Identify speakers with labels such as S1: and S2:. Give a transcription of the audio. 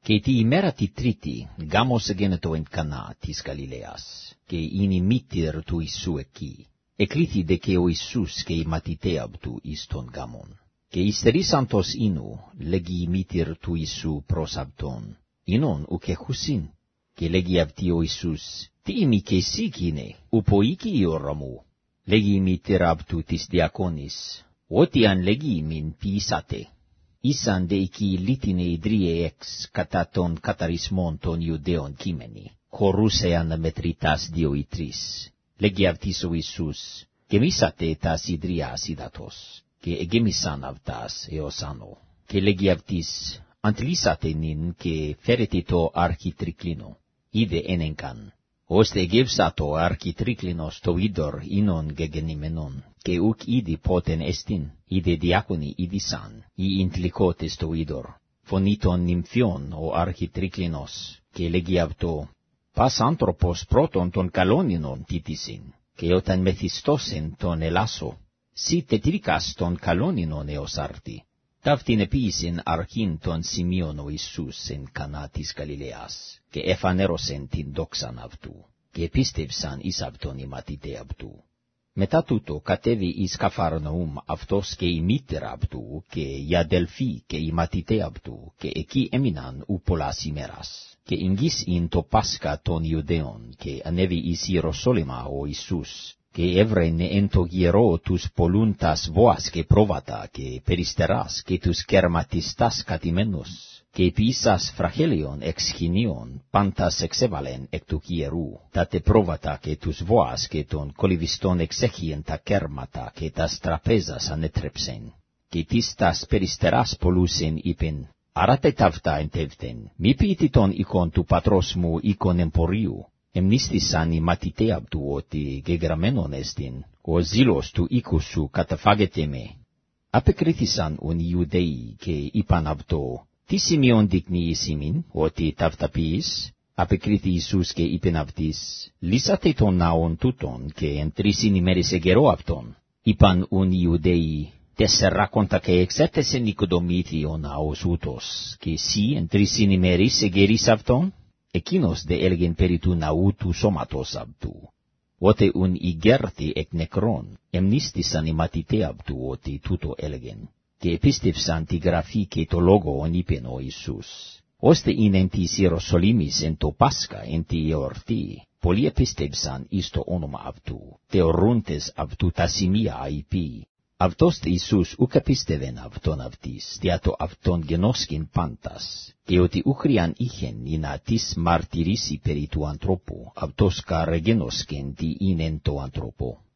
S1: Και τη ημέρα τη τρίτη, γάμος εγένετο εν Κανά της Γαλιλαίας, και είναι η μήτηρ του Ιησού εκεί. Εκλήθη δε και ο Ιησούς και οι μαθηταί αυτού εις τον γάμον. Και υστερήσαντος ίνου, λέγει η μήτηρ του Ιησού προς αυτόν, «Ίνον ουκ έχουσιν». Και λέγει αυτή ο Ιησούς, «Τι ημί και εσύ κείνε, ουπο οίκη η ώρα μου». Λέγει η μήτηρ αυτού της διακόνης, «Ό,τι αν λέγει μην ποιήσατε». Ήσαν δε εκεί λίτινε ιδρύε εξ κατά των καταρισμών των Ιουδαίων κείμενοι, χωρούσεαν μετρητάς 2 ή 3. Λέγει αυτής ο Ιησούς, «Γεμίσατε τας ιδρύας ύδατος», και εγέμισαν αυτάς έως άνω. Και λέγει αυτής, «Αντλήσατε νυν και φέρετε το αρχιτρικλίνο». Είδε ένεγκαν, ώστε εγεύσα το αρχιτρικλίνος το είδωρ ίνον γεγενημένον, και ουκ είδη πότεν εστίν, είδε διάκονοι είδησαν, οι εντλικότες το είδωρ. Φωνή των νυμφιών ο αρχιτρικλίνος, και λέγει αυτό, «Πας άνθρωπος πρώτον των καλόνινων τίτησιν, και όταν μεθυστώσεν τον ελάσο, σι τετρίκας των καλόνινων έως άρτη». Ταύτην επίησεν αρχήν των σημείων ο Ιησούς εν Κανά της Γαλιλαίας, και εφανέρωσεν την δόξαν αυτού, και επίστευσαν εις αυτόν οι μαθηταί αυτού. Μετά τούτο κατέβη εις Καφαρναούμ αυτός και η μήτερα αυτού, και οι αδελφοί και οι μαθηταί αυτού, και εκεί έμειναν ου πολλάς ημέρας. Και εγγύς ειν το Πάσχα των Ιουδαίων, και ανέβη εις Ιεροσόλυμα ο Ιησούς, και έβρενε εν το γερό τους πολλούντας βόας και πρόβατα, και περιστεράς, και τους κερματιστάς κατημένους, και ποιήσας φραχέλιον εξ χινίων, πάντας εξέβαλεν εκ του γερού, τα τε πρόβατα και τους βόας, και των κολυβιστών εξέχιεν τα κέρματα, και τας τραπέζας ανέτρεψεν. Και τις τας περιστεράς πολλούσεν είπεν, «Αράτε ταύτα εντεύθεν, μη ποιητή τον οίκον του πατρός μου οίκον εμπορίου». Εμνίστησαν οι μαθηταί αυτού ότι γεγραμμένον εστιν, ο ζήλος του οίκου σου καταφάγεται με. Απεκρίθησαν ον οι Ιουδαίοι και είπαν αυτό, «Τι σημείον δείχνει εις ημίν, ότι ταύτα ποιείς?» Απεκρίθη Ιησούς και είπεν αυτής, «Λύσατε τον ναόν τούτον και εν 3 ημέρες εγερό αυτον». Είπαν ον οι Ιουδαίοι, «Τεσσεράκοντα και εξέτεσεν οικοδομήθη ο ναός ούτως, και εσύ εν 3 ημέρες εγερείς αυτον?» Εκείνος δε έλεγεν περί του ναού του σώματος αυτού. Ότε ουν ηγέρθη εκ νεκρών, εμνίστησαν οι μαθηταί αυτού ότι τούτο έλεγεν, και επίστευσαν τη γραφή και το λόγο ον είπεν ο Ιησούς. Ώστε είναι εν της Ιεροσολύμης εν το Πάσχα εν τη εορτή, πολλοί επίστευσαν εις το όνομα αυτού, θεωρούντες αυτού τα σημεία αηπή. Αυτός Ιησούς ουκ επίστευεν αυτόν αυτής, δια το αυτόν γενόσκην πάντας, και ότι ουκριαν είχεν να της μαρτυρήσει περί του ανθρώπου, αυτός καρ γενόσκην τι είναι το άνθρωπο.